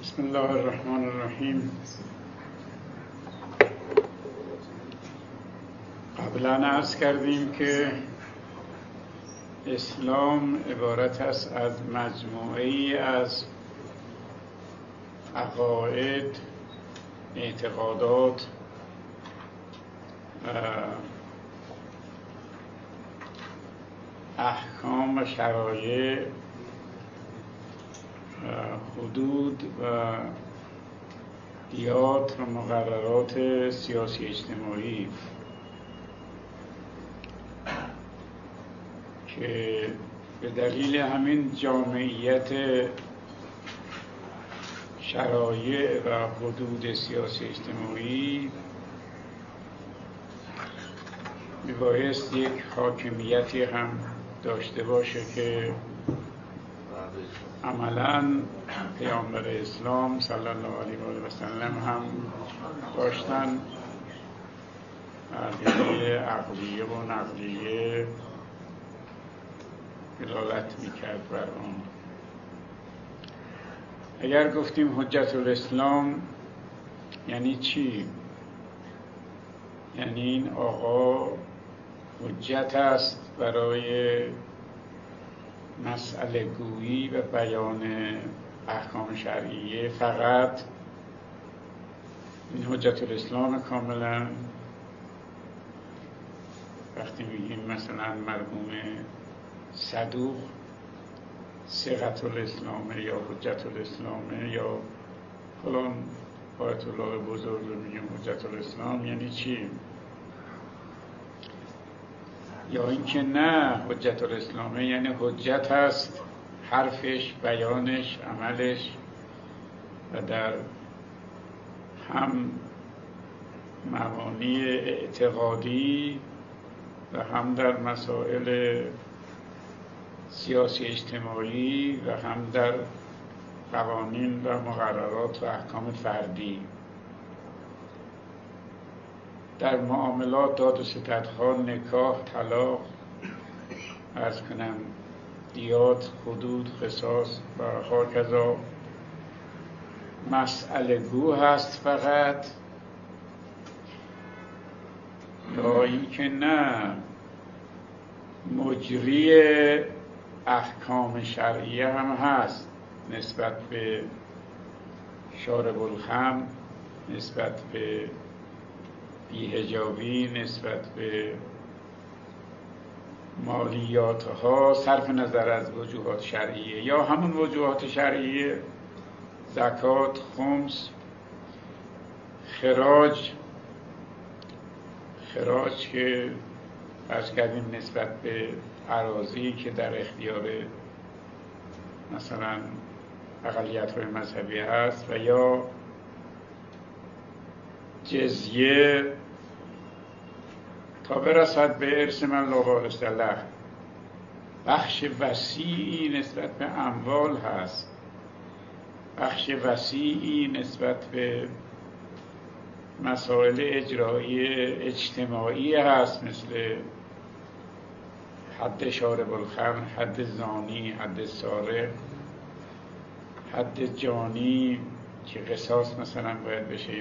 بسم الله الرحمن الرحیم. قبلا عرض کردیم که اسلام عبارت است از مجموعه‌ای از عقاید، اعتقادات، احکام و شرایع، حدود و دیات و مقررات سیاسی اجتماعی که به دلیل همین جامعیت شرایع و حدود سیاسی اجتماعی میبایست یک حاکمیتی هم داشته باشه که عملاً پیامبر اسلام صلی الله علیه و سلم هم داشتن، ادله عقلیه و نقلیه دلالت میکرد بر آن. اگر گفتیم حجت الاسلام یعنی چی؟ یعنی این آقا حجت است برای مسئله گویی و بیان احکام شرعیه، فقط این حجت الاسلام کاملا. وقتی میگیم مثلا مرحوم صدوق ثقة الاسلامه یا حجت الاسلامه یا فلان آیت الله بزرگ رو میگیم حجت الاسلام، یعنی چی؟ یا اینکه نه، حجت الاسلامه یعنی حجت هست حرفش، بیانش، عملش و در هم مبانی اعتقادی و هم در مسائل سیاسی اجتماعی و هم در قوانین و مقررات و احکام فردی، در معاملات، داد و ستدها، نکاح، طلاق، عرض کنم دیات، حدود، قصاص و هاکذا مسئله گو هست فقط، یا اینکه نه، مجری احکام شرعیه هم هست نسبت به شارب الخمر، نسبت به بی‌حجابی، نسبت به مالیات ها، صرف نظر از وجوهات شرعیه یا همون وجوهات شرعیه، زکات، خمس، خراج که عرض کردیم نسبت به اراضی که در اختیار مثلا اقلیت‌های مذهبی هست، و یا جزیه تا برسد به ارث من لا وارث له. بخش وسیعی نسبت به اموال هست، بخش وسیعی نسبت به مسائل اجرایی اجتماعی هست، مثل حد شارب الخمر، حد زانی، حد سارق، حد جانی که قصاص مثلا باید بشه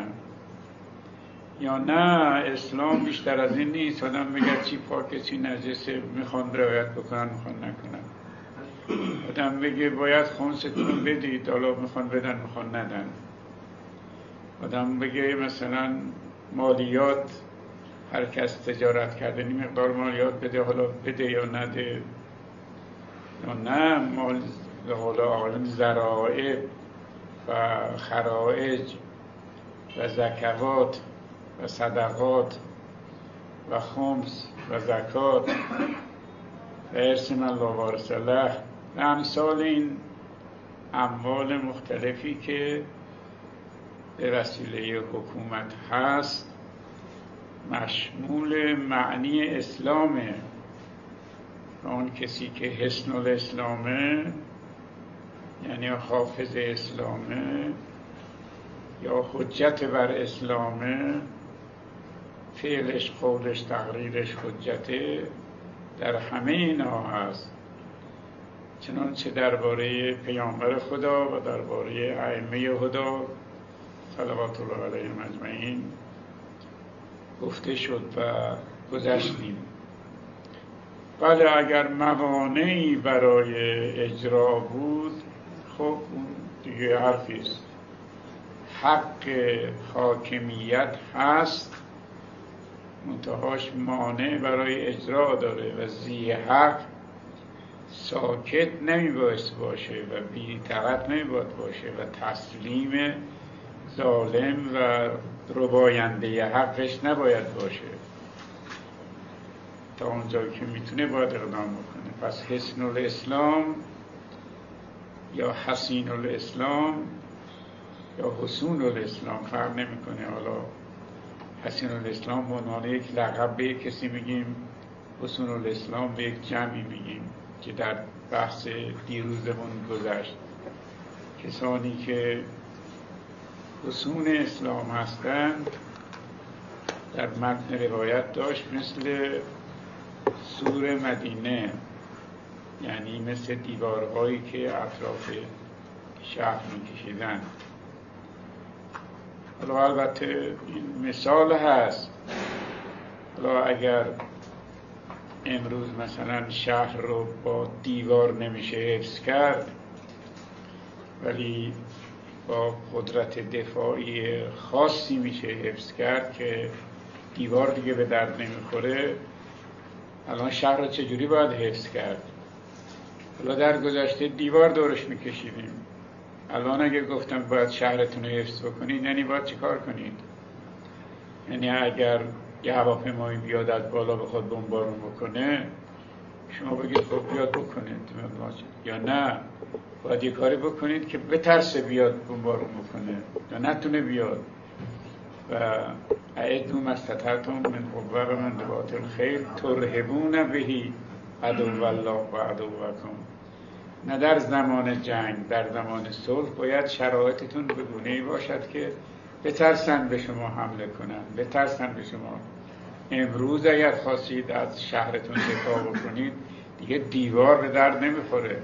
یا نه. اسلام بیشتر از این نیست. آدم بگه چی پاکه چی نجسه، میخوان رعایت بکنن میخوان نکنن. آدم بگه باید خمستون بدید، حالا میخوان بدن میخوان ندن. آدم بگه مثلا مالیات، هر کس تجارت کرده این مقدار مالیات بده، حالا بده یا نده، یا نه مال عالم ذرائع و خرائج و زکوات و صدقات و خمس و زکات و ارث من لا وارث له و امثال این اموال مختلفی که به وسیله حکومت هست، مشمول معنی اسلامه. اون کسی که حصن الاسلامه یعنی حافظ اسلامه یا حجت بر اسلامه، فعلش، قولش، تقریرش حجته، در همه اینا هست. چنانچه درباره پیامبر خدا و درباره ائمه هدا صلوات الله علیهم اجمعین گفته شد و گذشتیم. بله اگر موانعی برای اجرا بود خب اون دیگه حرفی است. حق حاکمیت هست، منتهاش مانع برای اجرا داره و ذی حق ساکت نمیباید باشه و بی طاقت نمیباید باشه و تسلیم ظالم و رباینده حقش نباید باشه. تا اونجایی که میتونه باید اقدام بکنه. پس حسن الاسلام یا حسین الاسلام یا حسون الاسلام فرق نمیکنه. حالا حسین الاسلام به عنوان یک لقب به کسی میگیم، حسون الاسلام به یک جمعی میگیم که در بحث دیروزمون گذشت. کسانی که حسون اسلام هستند در متن روایت داشت مثل سور مدینه، یعنی مثل دیوارهایی که اطراف شهر میکشیدن. حالا البته این مثال هست. حالا اگر امروز مثلا شهر رو با دیوار نمیشه حفظ کرد ولی با قدرت دفاعی خاصی میشه حفظ کرد که دیوار دیگه به درد نمیخوره، الان شهر رو چجوری باید حفظ کرد؟ حالا در گذشته دیوار دورش میکشیدیم، الان اگه گفتم باید شهرتون رو حفظ بکنید یعنی باید چی کار کنید؟ یعنی اگر یه هواپیمایی بیاد از بالا بخواد بمبارون بکنه شما بگید خب بیاد بکنید، یا نه باید یه کاری بکنید که بترسه بیاد بمبارون بکنه یا نتونه بیاد. و اعدوا ما استطعتم من قوة و من رباط الخیل ترهبون بهی عدو الله و عدوکم. نه در زمان جنگ، در زمان صلح باید شرایطتون به گونه‌ای باشد که بترسن به شما حمله کنن، بترسن به شما. امروز اگر خواستید از شهرتون دفاع بکنید دیگه دیوار به درد نمیخوره،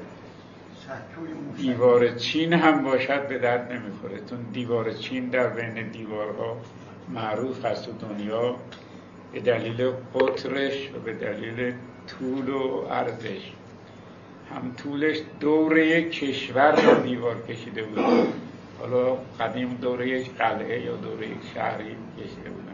دیوار چین هم باشد به درد نمیخوره، چون دیوار چین در بین دیوارها معروف هست تو دنیا به دلیل قطرش و به دلیل طول و عرضش. هم طولش دوره یک کشور رو دیوار کشیده بود، حالا قدیم دوره یک قلعه یا دوره یک شهری کشیده بودن.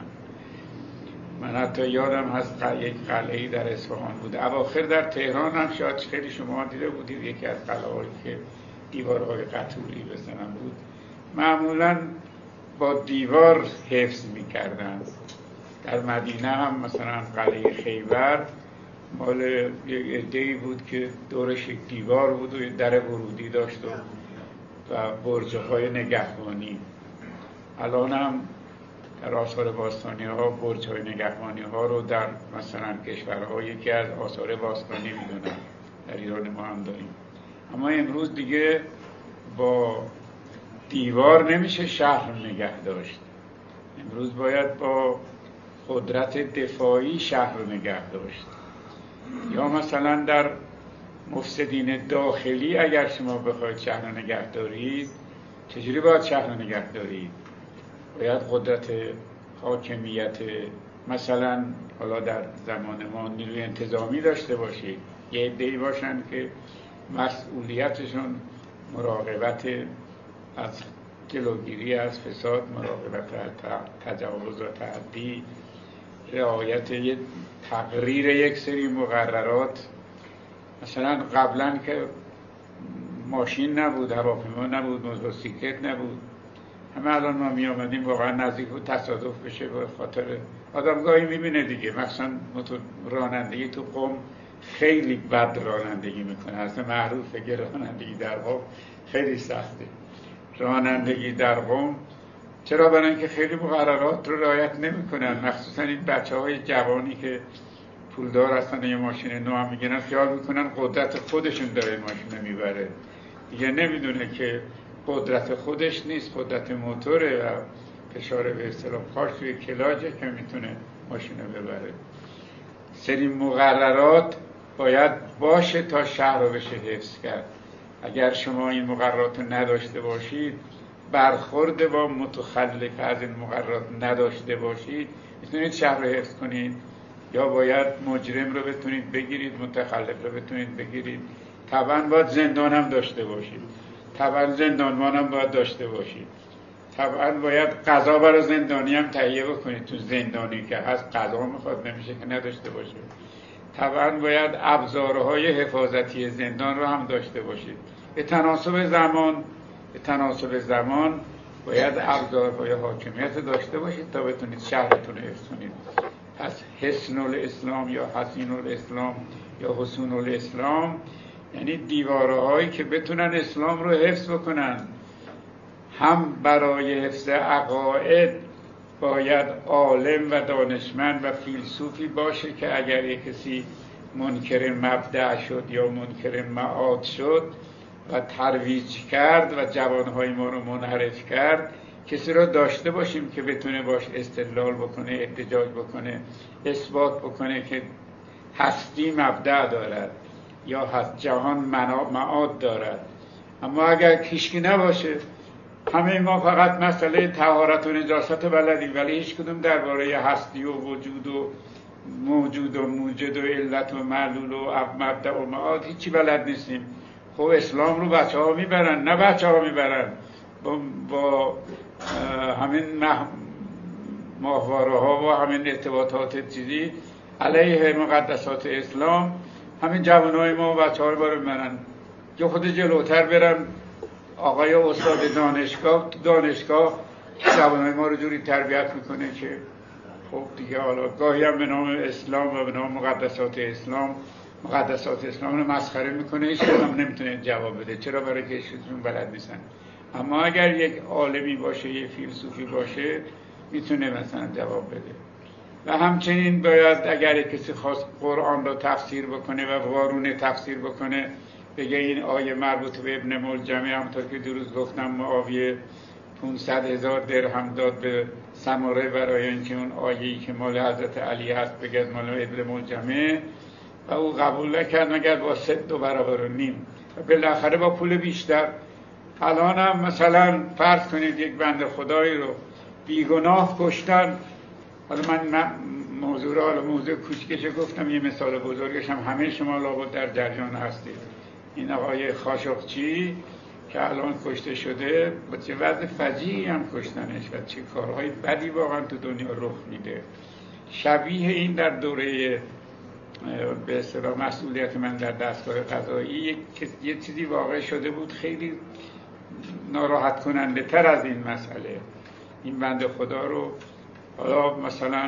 من حتی یادم هست یک قلعه‌ای در اصفهان بود. اواخر در تهران هم شاید خیلی شما دیده بودید یکی از قلعه‌هایی که دیوارهای قطوری بزنن بود، معمولاً با دیوار حفظ می‌کردن. در مدینه هم مثلا قلعه خیبر مال یک عده‌ای بود که دورش یک دیوار بود و در ورودی داشت و برج‌های نگهبانی. الان هم در آثار باستانی ها برج‌های نگهبانی ها رو در مثلا کشورهای که از آثار باستانی میدونن، در ایران ما هم داریم. اما امروز دیگه با دیوار نمیشه شهر نگه داشت، امروز باید با قدرت دفاعی شهر رو نگه داشت. یا مثلا در مفسدین داخلی اگر شما بخواید شهر رو نگه دارید چجوری باید شهر رو نگه دارید؟ باید قدرت حاکمیت، مثلا حالا در زمان ما نیروی انتظامی داشته باشید، یه عده‌ای باشن که مسئولیتشون مراقبت از جلوگیری از فساد، مراقبت از تجاوز و تعدی، رعایت تغییر یک سری مقررات. مثلا قبلا که ماشین نبود، هواپیما نبود، موتورسیکلت نبود، همه الان ما می آمدیم واقعا نزدیک بود تصادف بشه به خاطر آدم گاهی میبینه دیگه، مثلا رانندگی تو قم خیلی بد رانندگی میکنه، اصلا معروفه که رانندگی در قم خیلی سخته. رانندگی در قم چرا؟ برای اینکه خیلی مقررات رو رعایت نمیکنن، مخصوصا این بچه‌های جوانی که پولدار هستن یه ماشین نو هم میگیرن خیال میکنن قدرت خودشون داره ماشین رو میبره، دیگه نمیدونه که قدرت خودش نیست، قدرت موتوره و فشار به اصطلاح پاش توی کلاجه که میتونه ماشین رو ببره. سری مقررات باید باشه تا شهر رو بشه حفظ کرد. اگر شما این مقررات رو نداشته باشید، برخورد با متخلف از این مقررات نداشته باشید، میتونید شهر رو حفظ کنید، یا باید مجرم رو بتونید بگیرید، متخلف رو بتونید بگیرید. طبعا باید زندان هم داشته باشید، طبعا زندانبان هم باید داشته باشید، طبعا باید غذا برای زندانی هم تهیه بکنید. تو زندانی که هست غذا میخواد، نمیشه که نداشته باشه. طبعا باید ابزارهای حفاظتی زندان رو هم داشته باشید. به تناسب زمان باید ابزارهای حاکمیت داشته باشید تا بتونید شهرتون رو حفظ کنید. پس حصن الاسلام یا حصین الاسلام یا حصون الاسلام یعنی دیوارهایی که بتونن اسلام رو حفظ بکنن. هم برای حفظ عقاید باید عالم و دانشمند و فیلسوفی باشه که اگر یک کسی منکر مبدأ شد یا منکر معاد شد و ترویج کرد و جوانهای ما رو منحرف کرد، کسی را داشته باشیم که بتونه باش استدلال بکنه، احتجاج بکنه، اثبات بکنه که هستی مبدأ دارد یا جهان معاد دارد. اما اگر کشکی نباشه، همه ما فقط مسئله طهارت و نجاست بلدیم، ولی هیچ کدوم درباره هستی و وجود و موجود و موجد و علت و معلول و مبدأ و معاد هیچی بلد نیستیم. خب اسلام رو بچه ها میبرن، نه بچه ها میبرن با همین ماهواره ها و همین ارتباطات چیزی علیه مقدسات اسلام، همین جوان های ما و بچه ها رو برن که خود جلوتر برن. آقای استاد دانشگاه جوانای ما رو جوری تربیت میکنه که خب دیگه حالا گاهی هم به نام اسلام و به نام مقدسات اسلام رو مسخره میکنه، هیچ کدوم نمیتونه جواب بده. چرا؟ برای که هیچکدوم بلد نیستن. اما اگر یک عالمی باشه، یک فیلسوفی باشه، میتونه مثلا جواب بده. و همچنین باید اگر کسی خواست قرآن رو تفسیر بکنه و وارونه تفسیر بکنه، بگه این آیه مربوط به ابن ملجمه، همونطور که دیروز گفتم معاویه 500,000 درهم داد به سماره برای اینکه اون آیه‌ای که مال حضرت علی هست بگه مال ابن ملجمه، و او قبول نکرد مگر با 2 برابر و نیم و بالاخره با پول بیشتر. الان هم مثلا فرض کنید یک بنده خدایی رو بیگناه کشتن. حالا من موضوع کوچکش گفتم، یه مثال بزرگش هم همه شما لابد در جریان هستید. این آقای خاشقچی که الان کشته شده، با چه وضع فجیعی هم کشتنش و چه کارهای بدی واقعا تو دنیا رخ میده. شبیه این در دوره به اصطلاح مسئولیت من در دستگاه قضایی یه چیزی واقع شده بود خیلی ناراحت کننده تر از این مسئله. این بنده خدا رو حالا مثلا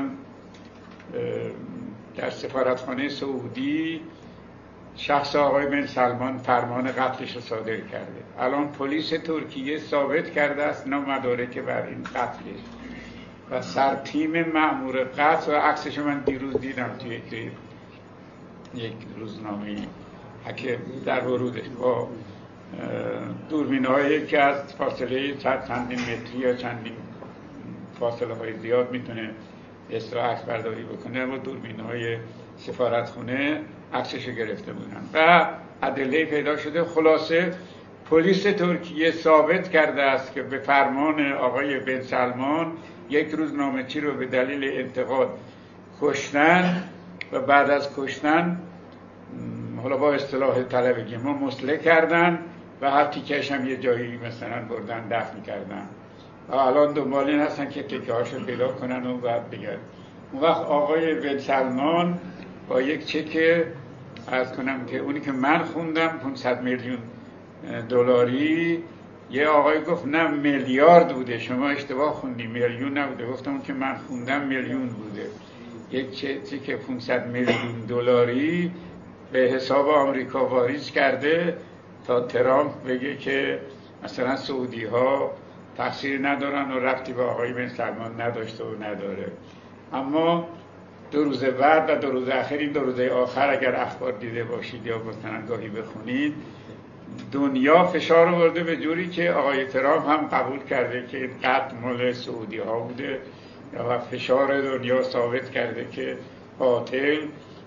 در سفارتخانه سعودی شخص آقای بن سلمان فرمان قتلش رو صادر کرده. الان پلیس ترکیه ثابت کرده است نه مدارک بر این قتلش و سرتیم مأمور قتل، و عکسش من دیروز دیدم توی یک روزنامه که در ورودش با دوربین‌هایی که از فاصله چندین متری یا چندین فاصله های زیاد میتونه اصلاح عکس برداری بکنه، اما دوربین‌های سفارتخونه عکسشو گرفته بودن و ادله پیدا شده. خلاصه پلیس ترکیه ثابت کرده است که به فرمان آقای بن سلمان یک روزنامه‌چی رو به دلیل انتقاد کشتن و بعد از کشتن حالا با اصطلاح طلبگی ما مسلح کردن و هر تیکه‌اش هم یه جایی مثلا بردن دفن کردن و الان دنبال این هستن که تیکه‌هاشو پیدا کنن و بعد بگردن. اون وقت آقای بن سلمان با یک چک عرض کنم که اونی که من خوندم 500 میلیون دلاری، یه آقای گفت نه میلیارد بوده، شما اشتباه خوندی، میلیون نبوده. گفتم اون که من خوندم میلیون بوده. یک چک 500 میلیون دلاری به حساب آمریکا واریز کرده تا ترامپ بگه که مثلا سعودی ها تقصیر ندارن و ربطی به آقای بن سلمان نداشته و نداره. اما 2 روز بعد و 2 روز اخیر، این 2 روز آخر اگر اخبار دیده باشید یا مثلا گاهی بخونید، دنیا فشار آورده به جوری که آقای ترامپ هم قبول کرده که این قتل مال سعودی ها بوده و فشار دنیا ثابت کرده که قاتل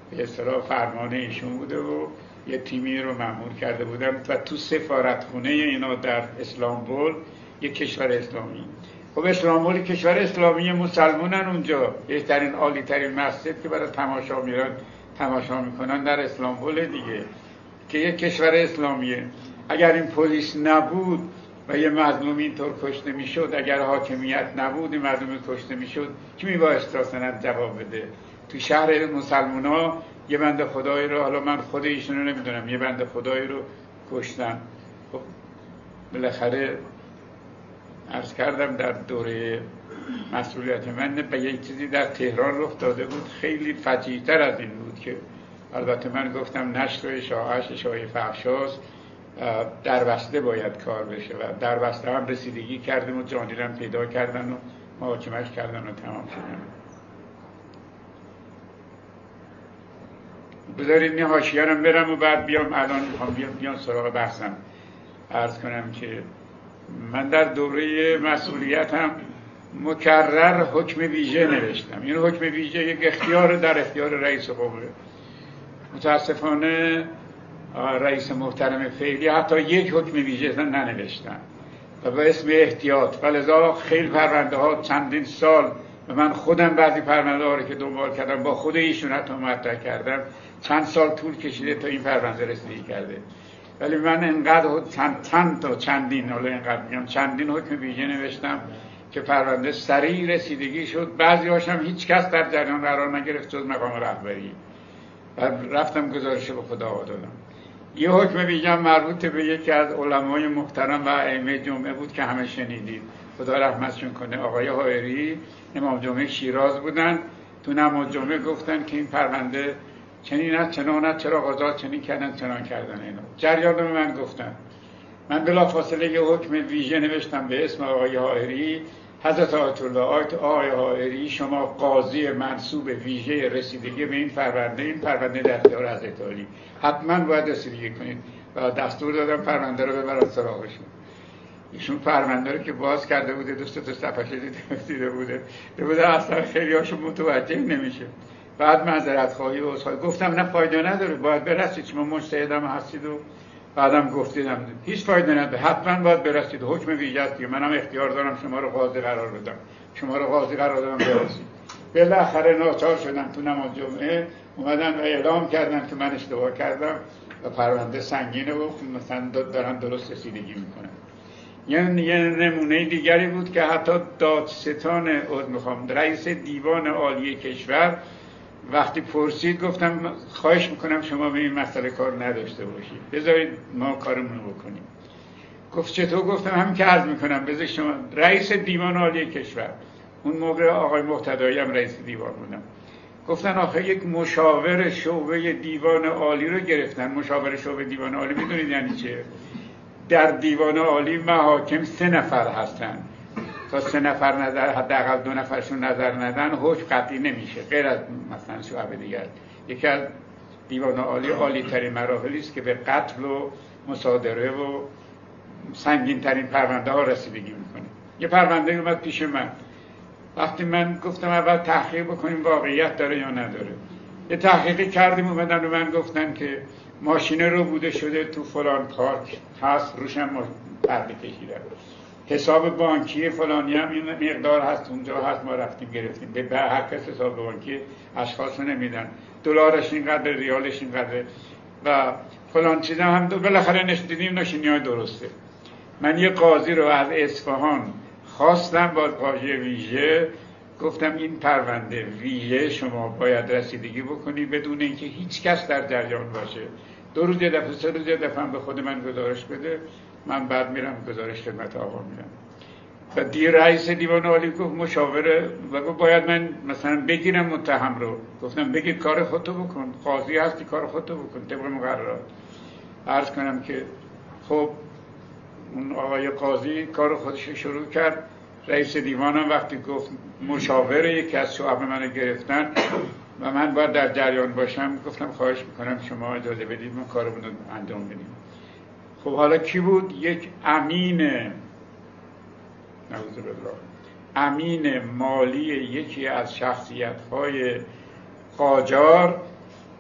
به اصطلاح فرمان ایشون بوده و یه تیمی رو مأمور کرده بودن و تو سفارتخونه اینا در اسلامبول، یک کشور اسلامی. خب اسلامبول کشور اسلامی، مسلمانن اونجا، بهترین عالی ترین مسجد که برای تماشا میرن تماشا میکنن در اسلامبول دیگه، که یک کشور اسلامیه. اگر این پلیس نبود و یه مظلوم اینطور کشته میشد، اگر حاکمیت نبود این مظلوم کشته میشد، کی میبایست اصلا جواب بده؟ تو شهر مسلمونا یه بنده خدایی رو، حالا من خود ایشون رو نمیدونم، یه بنده خدایی رو کشتن. خب بالاخره عرض کردم در دوره مسئولیت من به یک چیزی در تهران رخ داده بود خیلی فجیع‌تر از این بود، که البته من گفتم نشر و اشاعه فحشاست، در بسته باید کار بشه و در بسته هم رسیدگی کردیم و جانی رو پیدا کردن و محاکمش کردن و تمام شدن. بذارید این حاشیه رو برم و بعد بیام، الان میخوام بیام سراغ بحثم. عرض کنم که من در دوره مسئولیتم مکرر حکم ویژه نوشتم. این حکم ویژه یک اختیار در اختیار رئیس قوه. متاسفانه رئیس محترم فعلی حتی یک حکم ویژه ننوشتن و به اسم احتیاط، ولذا خیلی پرونده ها چندین سال، و من خودم بعضی پرونده ها رو که دنبال کردم با خود ایشون حتی مطرح کردم، چند سال طول کشیده تا این پرونده رسیدگی کرده. ولی من انقدر چندین حکم ویژه نوشتم که پرونده سریع رسیدگی شد. بعضی هاشم هیچ کس در جریان قرار نگرفت جز مقام رهبری، و رفتم گزارش به خدا دادم. یه حکم ویژه مربوط به یکی از علمای محترم و ائمه جمعه بود که همه شنیدید، خدا رحمتشون کنه، آقای حائری، امام جمعه شیراز بودن. تو نماز جمعه گفتن که این پرونده چنین است چنان است، چرا قضات چنین کردن چنان کردن. اینا جریان به من گفتن. من بلافاصله یه حکم ویژه نوشتم به اسم آقای حائری: حضرت آیت الله، آقای حائری، شما قاضی منصوب ویژه رسیدگی به این پرونده در اختیار حضرت عالی، حتما باید رسیدگی کنید. و دستور دادم پرونده رو ببرن سراغشون. ایشون پرونده رو که باز کرده بوده، دوست تا صفحه دیده بوده اصلا خیلی هاشون متوجه نمیشه. بعد معذرت خواهی و عذرخواهی گفتم نه فایده نداره، باید برسید، شما مجتهدم هستید. و بعدم گفتیدم هیچ فایده نداره، حتما باید برسید، حکم ویژه است که منم اختیار دارم شما رو قاضی قرار بدم، شما رو قاضی قرار دادم برسید. بالاخره ناچار شدن تو نماز جمعه اومدن و اعلام کردن که من اشتباه کردم و پرونده سنگینه و مثلا دارن درست رسیدگی میکنن. یه نمونه دیگری بود که حتی دادستان رئیس دیوان عالی کشور وقتی پرسید، گفتم خواهش میکنم شما به این مسئله کار نداشته باشید، بذارید ما کارمون رو بکنیم. گفت چطور؟ گفتم همین که عرض میکنم، بذار شما رئیس دیوان عالی کشور، اون موقع آقای مقتدایی هم رئیس دیوان بودن، گفتن آخه یک مشاور شعبه دیوان عالی رو گرفتن. مشاور شعبه دیوان عالی میدونید یعنی چه؟ در دیوان عالی محاکم 3 نفر هستن، تا 3 نفر نظر، حداقل 2 نفرشون نظر ندن حکم قطعی نمیشه، غیر از مثلا شعبه دیگر. یکی از دیوان عالی عالی ترین مراحلی است که به قتل و مصادره و سنگین ترین پرونده ها رسیدگی میکنه. یه پرونده اومد پیش من، وقتی من گفتم اول تحقیق بکنیم واقعیت داره یا نداره، یه تحقیقی کردیم، اومدن و من گفتن که ماشینه رو بوده شده تو فلان پارک هست، روشم پرده کشیده، حساب بانکی فلانی هم این مقدار هست اونجا هست، ما رفتیم گرفتیم. به هر کس حساب بانکی اشخاص رو نمیدن، دلارش اینقدر، ریالش اینقدر و فلان چیزا هم بالاخره نشدیدیم نشینی‌های درسته. من یه قاضی رو از اصفهان خواستم با قاضی ویژه، گفتم این پرونده ویژه شما باید رسیدگی بکنی بدون اینکه هیچ کس در جریان باشه. 2 روز یه دفعه 3 روز یه دفعه به خود من گزارش بده، من بعد میرم گزارش خدمت آقا میرم. و رئیس دیوان عالی گفت مشاوره و گفت باید من مثلا بگیرم متهم رو. گفتم بگیر کار خودتو بکن، قاضی هستی کار خودتو بکن طبق مقررات. عرض کنم که خب اون آقای قاضی کار خودش شروع کرد. رئیس دیوانم وقتی گفت مشاور یکی از شعب منو گرفتن و من باید در جریان باشم، گفتم خواهش میکنم شما اجازه بدید ما کارمون رو انجام بدیم. خب حالا کی بود؟ یک امین مالی یکی از شخصیت‌های قاجار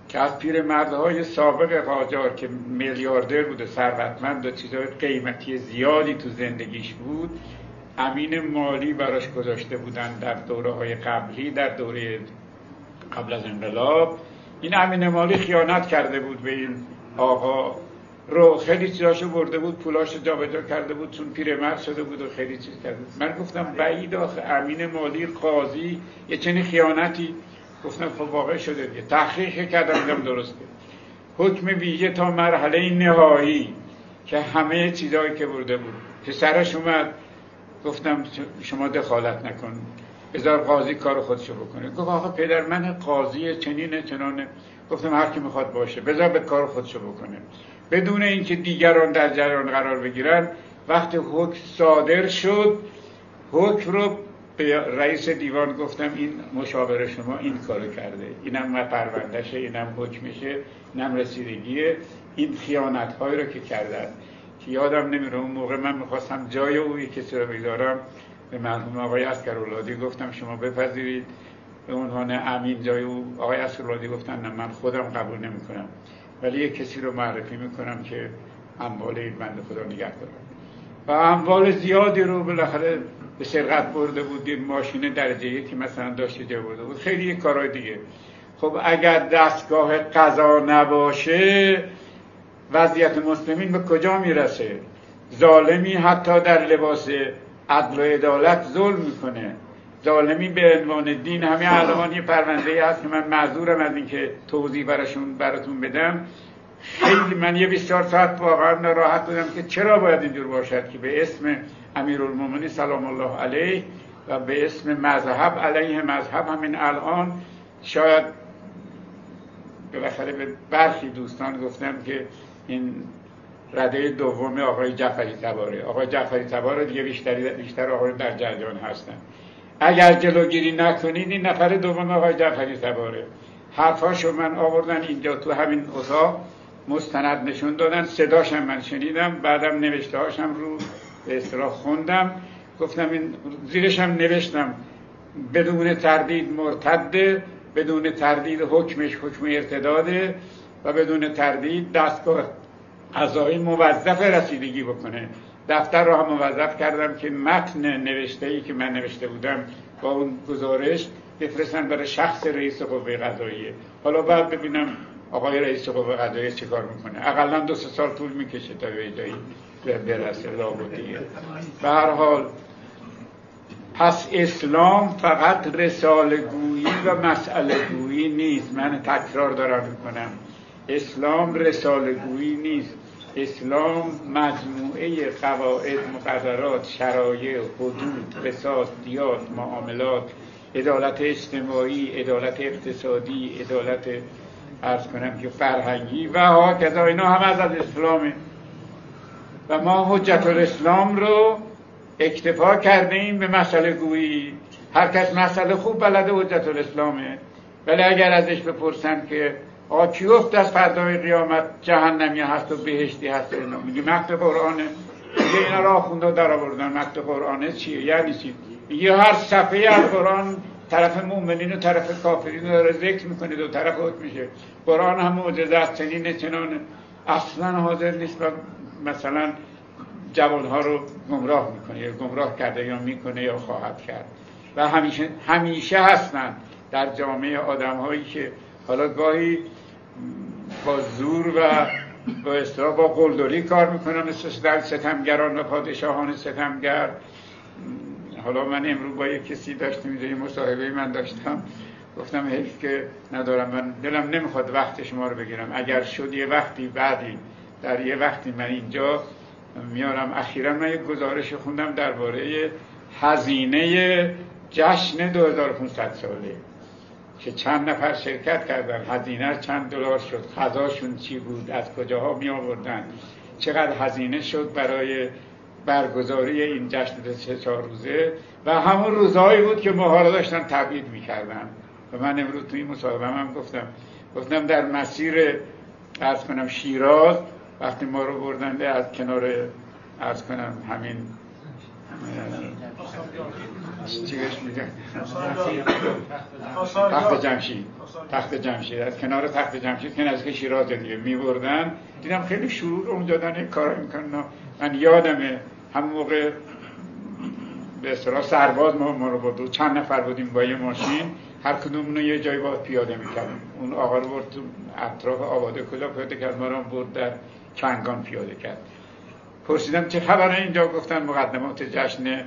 که از پیرمردهای سابق قاجار که میلیاردر بود و ثروتمند و چیزای قیمتی زیادی تو زندگیش بود، امین مالی براش گذاشته بودن در دوره‌های قبلی، در دوره قبل از انقلاب. این امین مالی خیانت کرده بود به این آقا رو، خیلی چیزاشو برده بود، پولاشو جابجا کرده بود چون پیرمرد شده بود و خیلی چیز کرده بود. من گفتم بعید آخه امین مالی قاضی یه چنین خیانتی. گفتم خب واقع شده دیگه. تحقیق کردم دیدم درسته. حکم ویژه تا مرحله نهایی که همه چیزایی که برده بود. پسرش اومد، گفتم شما دخالت نکن، بذار قاضی کار خودشو بکنه. گفت آقا پدر من قاضی چنینه چنانه. گفتم هر کی میخواد باشه، بذار به کار خودشو بکنه بدون اینکه دیگران در جریان قرار بگیرن. وقتی حکم صادر شد، حکم رو به رئیس دیوان گفتم این مشاور شما این کارو کرده، اینم پروندهشه، اینم حکمشه، اینم رسیدگیه، این خیانت‌هایی رو که کردن. که یادم نمیره اون موقع من میخواستم جای او کسی رو بگذارم، به مرحوم آقای عسکراللهی گفتم شما بپذیرید به عنوان امین جای او. آقای عسکراللهی گفتن نه من خودم قبول نمیکنم، ولی یک کسی رو معرفی میکنم که اموال این بنده خدا نگه دارم. و اموال زیادی رو بالاخره به سرقت برده بود. این ماشین درجه یکی مثلا داشته جای برده بود، خیلی کارهای دیگه. خب اگر دستگاه قضا نباشه وضعیت مسلمین به کجا میرسه؟ ظالمی حتی در لباس عدل و عدالت ظلم میکنه. ظالمی به عنوان دین. همین الان یه پرونده هست که من معذورم از اینکه توضیح براتون بدم. خیلی من یه 24 ساعت واقعا ناراحت بودم که چرا باید اینجور باشد که به اسم امیرالمومنین سلام الله علیه و به اسم مذهب علیه مذهب همین الان شاید بالاخره به برخی دوستان گفتم که این رده دوم آقای جعفری تباره. آقای جعفری تباره دیگه بیشتر آقایون در جریان هستن. اگر جلوگیری نکنید این نفر دوم آقای جعفری تباره. حرفاشو من آوردن اینجا تو همین اتاق مستند نشون دادن، صداشم من شنیدم، بعدم نوشته هاشم رو به اصطلاح خوندم. گفتم این زیرشم نوشتم بدون تردید مرتده، بدون تردید حکمش حکم ارتداده و بدون تردید دستگاه قضایی موظف رسیدگی بکنه. دفتر رو هم موظف کردم که متن نوشته‌ای که من نوشته بودم با اون گزارش بفرستن برای شخص رئیس قوه قضاییه. حالا بعد ببینم آقای رئیس قوه قضاییه چه کار میکنه. اقلا 2-3 سال طول میکشه تا به جایی برسه لابدیه. به هر حال پس اسلام فقط رساله گویی و مسئله گویی نیست. من تکرار دارم میکنم، اسلام رساله گویی نیست. اسلام مجموعه قواعد، مقررات، شرایع، حدود، قصاص، دیات، معاملات، عدالت اجتماعی، عدالت اقتصادی، عدالت عرض کنم که فرهنگی و هاکذا، اینا هم از اسلامه. و ما حجت الاسلام رو اکتفا کرده ایم به مسئله گویی. هر کس مسئله خوب بلده حجت الاسلامه. ولی اگر ازش بپرسن که آقا کی گفت از فردای قیامت جهنمی هست و بهشتی هست، اینا میگه متن قرآنه. میگه اینا را آخونده در آوردن، متن قرآنه چیه؟ یعنی چی؟ میگه هر صفحه از قرآن طرف مؤمنین و طرف کافرین داره ذکر میکنه، دو طرف حکم میشه. قرآن هم معجزه است، چنین چنانه، اصلا حاضر نیست و مثلا جوانها رو گمراه میکنه یا گمراه کرده یا میکنه یا خواهد کرد. و همیشه هستن در جامعه آدم‌هایی که حالا گاهی با زور و با اصطلاح با قلدری کار میکنن، مثل ستمگران و پادشاهان ستمگر. حالا من امروز با یک کسی داشتم اینجا مصاحبه من داشتم، گفتم حیف که ندارم، من دلم نمیخواد وقت شما رو بگیرم. اگر شد یه وقتی بعدی در یه وقتی من اینجا میارم. اخیراً من یک گزارش خوندم درباره هزینه جشن 2500 ساله که چند نفر شرکت کردن، هزینه چند دلار شد، غذاشون چی بود، از کجاها می آوردن، چقدر هزینه شد برای برگزاری این جشن 3-4 روزه. و همون روزهایی بود که ماها رو داشتن تبعید میکردن. و من امروز توی این مصاحبه هم گفتم در مسیر عرض کنم شیراز وقتی ما رو بردن از کنار عرض کنم همین چی بهش میگن؟ تخت جمشید از کنار تخت جمشید که نزدیک شیراز دیگه میبردن. دیدم خیلی شروع اون دادن این کارا میکنن. من یادمه همون موقع به اصطلاح سرباز ما رو برد، چند نفر بودیم با یه ماشین، هر کدومون رو یه جایی باید پیاده میکردیم. اون آقا رو برد تو اطراف آباده کلا پیاده کرد، ما رو برد در کنگان پیاده کرد. پرسیدم چه خبره اینجا؟ گفتن مقدمات جشن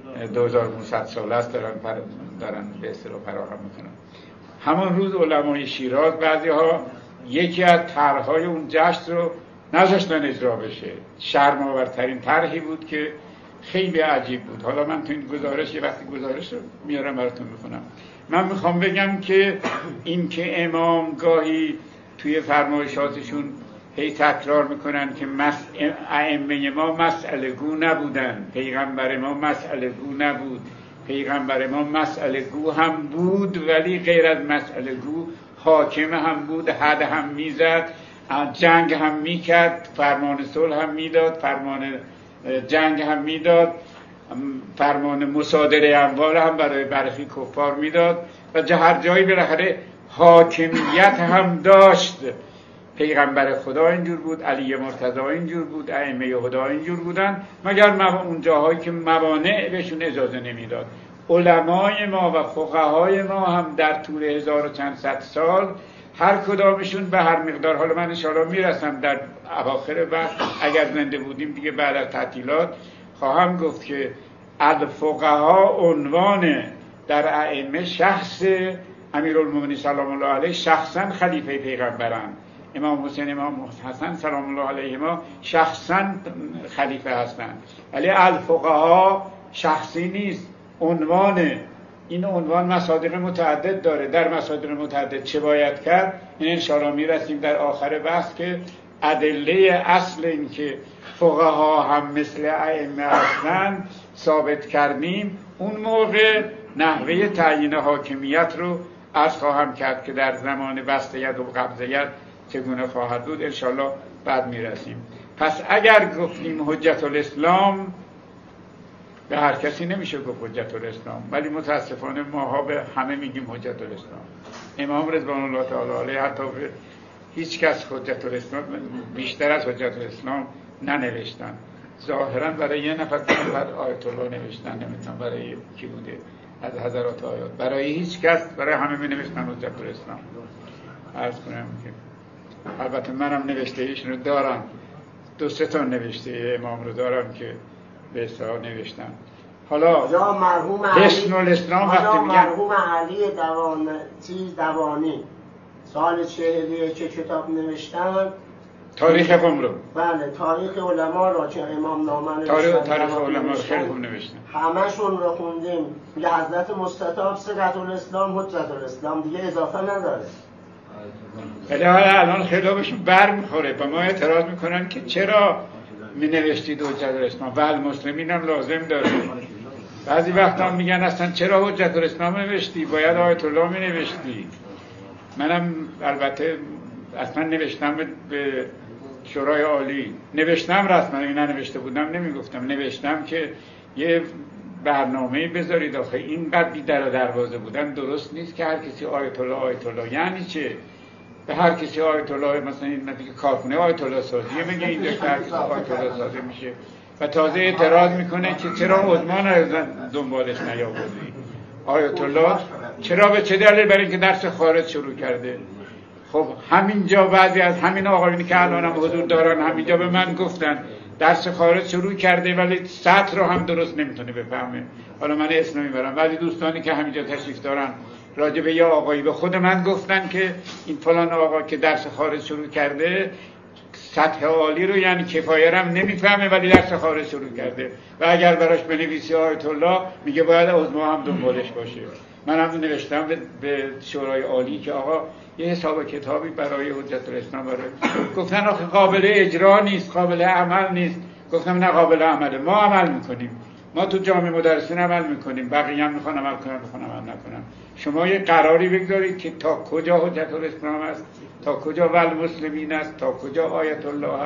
2500 ساله است دارن به اصطلاح فراهم میکنن. همون روز علمای شیراز بعضی ها یکی از طرح‌های اون جشن رو نذاشتن اجرا بشه. شرم‌آورترین طرحی بود که خیلی عجیب بود. حالا من تو این گزارش یه وقتی گزارش رو میارم براتون میخونم. من میخوام بگم که این که امام گاهی توی فرمایشاتشون هی تکرار میکنن که ائمه ما مسئله گو نبودن، پیغمبر ما مسئله گو نبود، پیغمبر ما مسئله گو هم بود ولی غیر از مسئله گو حاکم هم بود، حد هم میزد، جنگ هم میکرد، فرمان صلح هم میداد، فرمان جنگ هم میداد، فرمان مصادره اموال هم برای برخی کفار میداد و هر جایی بالاخره حاکمیت هم داشت. پیغمبر خدا اینجور بود، علی مرتضی اینجور بود، ائمه هدا اینجور بودن، مگر اون جاهایی که موانع بهشون اجازه نمیداد. علمای ما و فقهای ما هم در طول 1000 و چند صد سال هر کدامشون به هر مقدار، حالا من انشاءالله میرسم در اواخر بحث اگر زنده بودیم دیگه بعد از تعطیلات خواهم گفت که الفقها عنوان در ائمه شخص امیرالمومنین سلام الله علیه شخصا خلیفه پیغمبرند. امام حسین امام حسن سلام الله علیهما شخصا خلیفه هستند، ولی الفقها شخصی نیست، عنوانه. این عنوان مصادیق متعدد داره. در مصادیق متعدد چه باید کرد؟ این انشاءالله میرسیم در آخر بحث که ادله اصل این که فقها هم مثل ائمه هستند ثابت کردیم. اون موقع نحوه تعیین حاکمیت رو عرض خواهم کرد که در زمان بسط ید و قبض ید چگونه خواهد بود، انشاءالله بعد میرسیم. پس اگر گفتیم حجت الاسلام، به هر کسی نمیشه گفت حجت الاسلام، ولی متاسفانه ماها به همه میگیم حجت الاسلام. امام رضوان الله تعالی علیه حتی به هیچ کس حجت الاسلام بیشتر از حجت الاسلام ننوشتن. ظاهرا برای یه نفر آیت الله نوشتن، نمیدونم برای کی بوده از حضرات آیات، برای هیچ کس، برای همه می نوشتن حجت الاسلام. عرض کنم که البته منم نوشته ایشون رو دارم، 2-3 تا نوشته امام رو دارم که به اصطلاح نوشتن. حالا حسن الاسلام وقتی میگن مرحوم علی دوانی سال 41 چه کتاب نوشتن؟ تاریخ قم رو. بله، تاریخ علما را که امام نامه نوشتن، تاریخ علما رو خیلی خوب نوشتن، همشون رو خوندیم. میگه حضرت مستطاب صدق الاسلام حجت الاسلام، دیگه اضافه نداره. ولی الان خلافشون بر میخوره، با ما اعتراض میکنن که چرا می نوشتید حجت الاسلام و المسلمین هم لازم داره. بعضی وقتا میگن اصلا چرا حجت الاسلام نوشتی، باید آیت الله می نوشتی. منم البته اصلا نوشتم به شورای عالی، نوشتم رسما، این ننوشته بودم نمیگفتم، نوشتم که یه برنامه بذارید. آخه اینقدر بی در دروازه بودن درست نیست که هر کسی آیت الله آیت الله. یعنی چه؟ به هر کسی آیت الله، مثلا این نتیجه کارخونه آیت الله سازیه میگه اینجا که هر کسی آیت الله سازه میشه و تازه اعتراض میکنه که چرا عثمان دنبالش نیاوردی. آیت الله چرا، به چه دلیل؟ برای اینکه درس خارج شروع کرده. خب همینجا بعضی از همین آقایونی که الانم حضور دارن همینجا به من گفتن درس خارج شروع کرده ولی سطر رو هم درست نمیتونه بفهمه. حالا من اسم نمیبرم، بعضی دوستانی که همینجا تشریف دارن راجع به یه آقایی به خود من گفتن که این فلان آقا که درس خارج شروع کرده سطح عالی رو یعنی کفایه رو هم نمیفهمه ولی درس خارج شروع کرده و اگر براش بنویسی آیت الله میگه باید عظما هم دنبالش باشه. من هم نوشتم به شورای عالی که آقا یه حساب کتابی برای حجت الاسلام برای گفتن آخه قابل اجرا نیست، قابل عمل نیست. گفتم نه قابل عمله، ما عمل میکنیم، ما تو جامعه مدرسین عمل میکنیم، بقیه هم میخوان عمل کنن میخوان عمل نکنن. شما یه قراری بگذارید که تا کجا حجت الاسلام است، تا کجا والمسلمین است، تا کجا آیت الله است،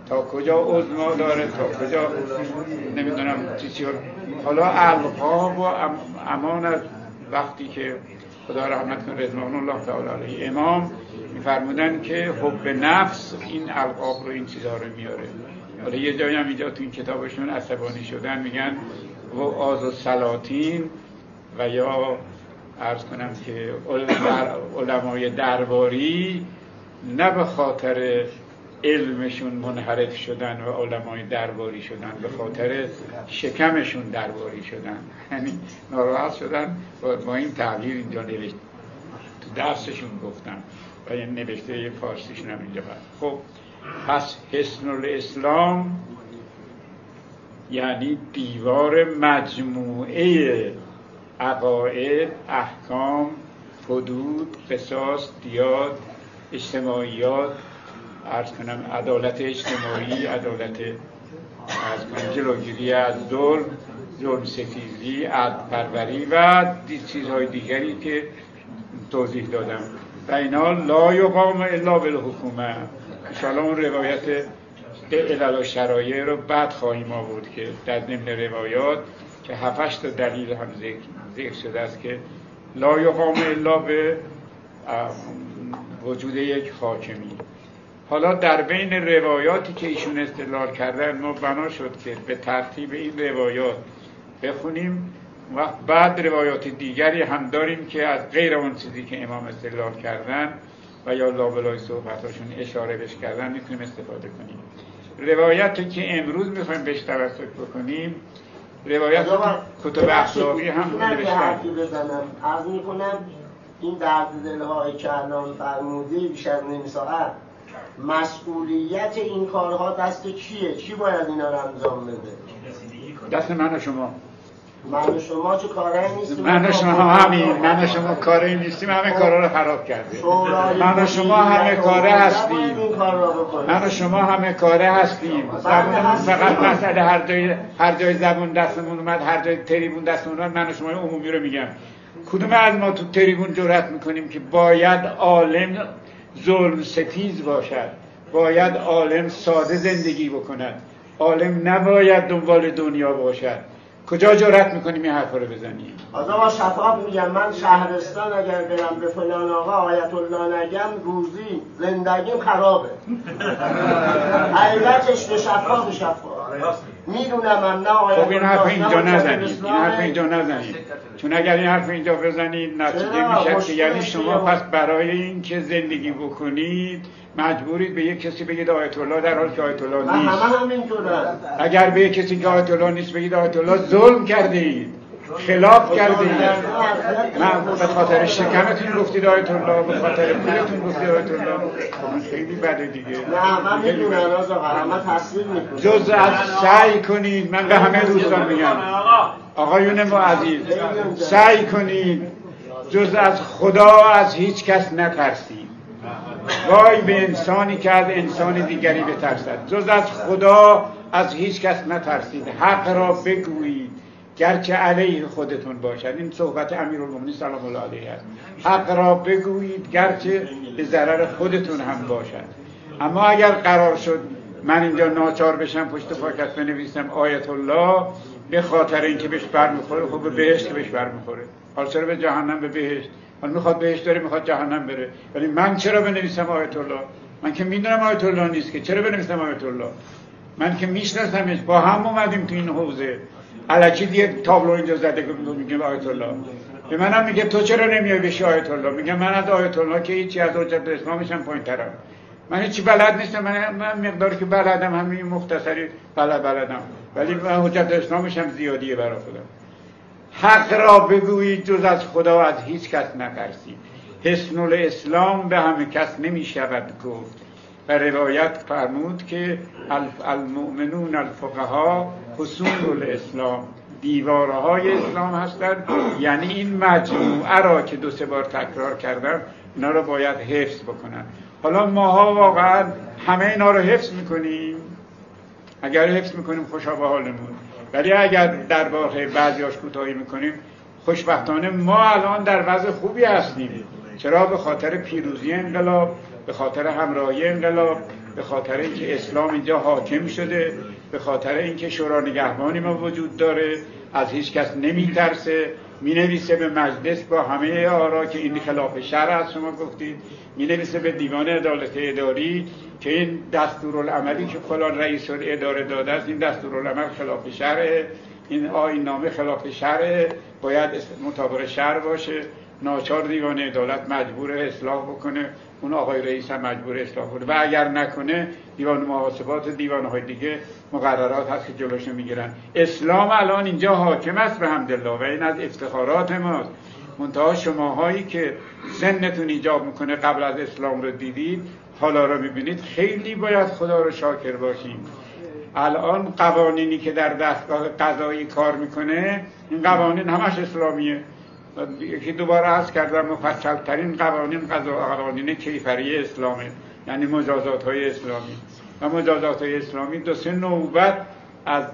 تا کجا عظما داره، تا کجا نمیدونم چیزی. حالا القاب و امان از وقتی که خدا رحمت کنه رضوان الله تعالی علیه امام میفرمودن که حب نفس این القاب رو این چیزها رو میاره. حالا یه جایی هم اینجا تو این کتابشون عصبانی شدن میگن و آز و سلاطین و یا عرض کنم که علمای درباری نه به خاطر علمشون منحرف شدن و علمای درباری شدن، به خاطر شکمشون درباری شدن، یعنی ناراحت شدن با این تعبیر اینجا نوشت تو درسشون گفتم و این نوشته فارسیشون هم اینجا هست. خب پس حصن الاسلام یعنی دیوار مجموعه عقاید، احکام، حدود، قصاص، دیات، اجتماعیات، عرض کنم عدالت اجتماعی، عدالت عرض کنم جلوگیری از ظلم ستیزی، عدل پروری و چیزهای دیگری که توضیح دادم و اینا لا یقام الا بالحکومه. انشاءالله اون روایت علل و شرایع رو بعد خواهیم آورد که در ضمن روایات که 7-8 تا دلیل هم ذکر شده است که لا یقام الا به وجود یک حاکمی. حالا در بین روایاتی که ایشون استدلال کردن ما بنا شد که به ترتیب این روایات بخونیم و بعد روایات دیگری هم داریم که از غیر اون چیزی که امام استدلال کردن و یا لابلای صحبتاشون اشاره بش کردن میتونیم استفاده کنیم. روایتی که امروز میخوایم بهش توسط بکنیم روایت کتب اخلاقی هم نوشتن. عرض میکنم این درد دل‌هایی که الان فرمودی بیش از نیم ساعت مسئولیت این کارها دست کیه؟ کی باید اینا رو انجام بده؟ دست من و شما. من و شما چه کارهایی نیستیم؟ من و شما همین، من و شما کاری نیستیم، همه کارها رو خراب کرده. من و شما همه کاره هستیم. من و شما همه کاره هستیم. زبونمون فقط مسئله هر جای زبون دستمون اومد، هر جای تریبون دستمون اومد، من و شما عمومی رو میگم. کدوم از ما تو تریبون جرأت میکنیم که باید عالم ظلم ستیز باشد، باید عالم ساده زندگی بکند، عالم نباید دنبال دنیا باشد؟ کجا جرأت میکنیم این حرفا رو بزنیم؟ آقا شفاف میگم من شهرستان اگر برم به فلان آقا آیت الله نگم روزی زندگیم خرابه. حقیقتش به شفاف میدونم من نه آیت الله. خب این حرف اینجا نزنید، این حرف اینجا نزنید، چون اگر این حرف اینجا بزنید نتیجه میشه که یعنی شما پس برای این که زندگی بکنید مجبورید به یک کسی بگید آیت الله در حالی که آیت الله نیست. همه همینطورن. اگر به یک کسی که آیت الله نیست بگید آیت الله ظلم کرده اید، خلاف کرده اید. من به خاطر شکمتون گفتید آیت الله، به خاطر پولتون گفتید آیت الله. خیلی بده دیگه. نه من میدونم آقا همه تصویر میکنم. جز از سعی کنید، من به همه دوستان میگم آقایون ما عزیز سعی کنید جز از خدا از هیچ کس نترسید. وای به انسانی که از انسان دیگری بترسد. جز از خدا از هیچ کس نترسید. حق را بگویید گرچه علیه خودتون باشد. این صحبت امیرالمومنین سلام الله علیه است. حق را بگویید گرچه به ضرر خودتون هم باشد. اما اگر قرار شد من اینجا ناچار بشم پشت پاکت بنویسم آیت الله به خاطر اینکه بهش برمیخوره، خب به بهشت که بهش برمیخوره. حالا چرا به جهنم به بهشت؟ حالا میخواد بهشت داره، میخواد جهنم بره. ولی من چرا بنویسم آیت الله؟ من که میدونم آیت الله نیست که چرا بنویسم آیت الله؟ من که میشناسمش، با هم اومدیم تو این حوزه. الکی دیگه تابلو اینجا زده میگه آیت الله. به منم میگه تو چرا نمیای بشی آیت الله؟ میگم من از آیت الله که هیچی از حجت اسلامش هم پایین‌ترم. من هیچی بلد نیستم. من مقداری که بلدم همین مختصری بلدم، ولی من حجت اسلامش هم زیادیه برای خودم. حق را بگویید جز از خدا از هیچ کس نترسید. حصن الاسلام به همه کس نمی شود گفت. و روایت فرمود که المؤمنون الفقها حصون الاسلام، دیوارهای اسلام هستند. یعنی این مجموعه را که 2-3 بار تکرار کردم اینا را باید حفظ بکنن. حالا ماها واقعا همه اینا رو حفظ میکنیم. اگر حفظ میکنیم خوشا به حالمون، ولی اگر در واقع بعضیاش کوتاهی میکنیم خوشبختانه ما الان در وضع خوبی هستیم. چرا؟ به خاطر پیروزی انقلاب، به خاطر همراهی انقلاب، به خاطر اینکه اسلام اینجا حاکم شده، به خاطر اینکه شورا نگهبانی ما وجود داره، از هیچ کس نمیترسه، مینویسه به مجلس با همه آرا که این خلاف شرع است، شما گفتید، مینویسه به دیوان عدالت اداری که این دستورالعملی که فلان رئیس الاداره داده است این دستورالعمل خلاف شرعه، این آیین نامه خلاف شرعه، باید مطابق شرع باشه. ناچار دیوان عدالت مجبور اصلاح بکنه، اون آقای رئیس هم مجبور اصلاح کنه، و اگر نکنه دیوان محاسبات دیوانهای دیگه مقررات هست که جلوشو میگیرن. اسلام الان اینجا حاکم است بحمدالله و این از افتخارات ماست. منتها شماهایی که سنتون ایجاب میکنه قبل از اسلام رو دیدید، حالا رو میبینید، خیلی باید خدا رو شاکر باشیم. الان قوانینی که در دستگاه قضایی کار میکنه، این قوانین همش اسلامیه. یکی دوباره عرض کردم مفصل ترین قوانین کیفری اسلامه، یعنی مجازات های اسلامی. و مجازات های اسلامی 2-3 نوبت از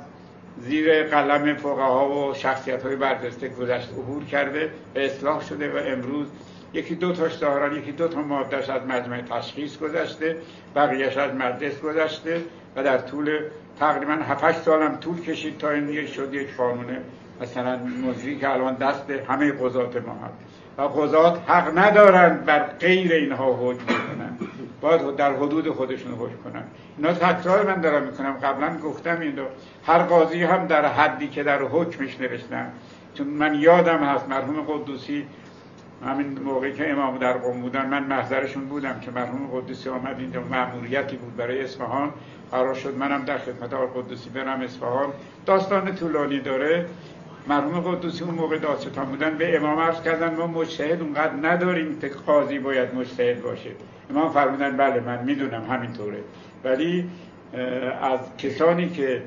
زیر قلم فقها و شخصیت های برجسته گذشت عبور کرده و اصلاح شده و امروز یکی 2 تاش ظاهرا یکی 2 تا مادهش از مجمع تشخیص گذشته، بقیهش از مجلس گذشته و در طول تقریبا 7-8 سال هم طول کشید تا این شد یک قانون مثلا مجری که الان دست همه قضات ما هست. و قضات حق ندارند بر غیر اینها حکم کنن، باید در حدود خودشون حکم کنن. اینا تکرار من دارم میکنم، قبلا گفتم این رو، هر قاضی هم در حدی که در حکمش نوشتن. چون من یادم هست مرحوم قدوسی همین موقعی که امام در قم بودن، من محضرشون بودم که مرحوم قدوسی آمد اینجا، مأموریتی بود برای اصفهان، قرار شد منم در خدمت آقای قدوسی برم اصفهان. داستان طولانی داره. مرحوم قدوسی اون موقع دادستان بودن، به امام عرض کردن ما مجتهد اونقدر نداریم که قاضی باید مجتهد باشه. امام فرمودن بله من میدونم همینطوره، ولی از کسانی که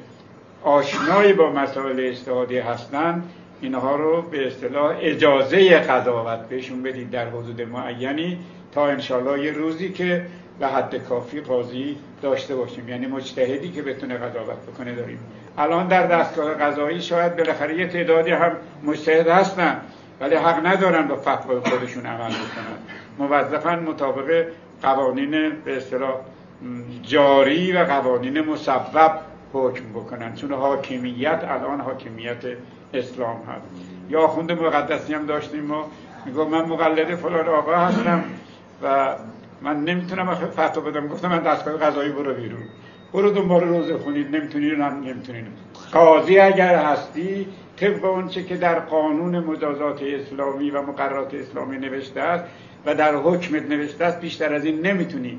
آشنایی با مسائل اجتهادی هستن اینها رو به اصطلاح اجازه قضاوت بهشون بدید در حدود معینی، تا انشالله یه روزی که به حد کافی قاضی داشته باشیم، یعنی مجتهدی که بتونه قضاوت بکنه داریم. الان در دستگاه قضایی شاید بالاخره یه تعدادی هم مجتهد هستن ولی حق ندارن با فتوای خودشون عمل بکنن، موظفن مطابق قوانین به اصطلاح جاری و قوانین مسبب حکم بکنن، چون حاکمیت الان حاکمیت اسلام هست. یا آخوند مقدسی هم داشتیم، ما میگم من مقلد فلان آقا هستم و من نمیتونم فتوا بدم، گفتم من دستگاه قضایی برو بیرون، برو دنبال روزه خونید، نمیتونید. قاضی اگر هستی طبق اون چه که در قانون مجازات اسلامی و مقررات اسلامی نوشته است و در حکمت نوشته است، بیشتر از این نمیتونی.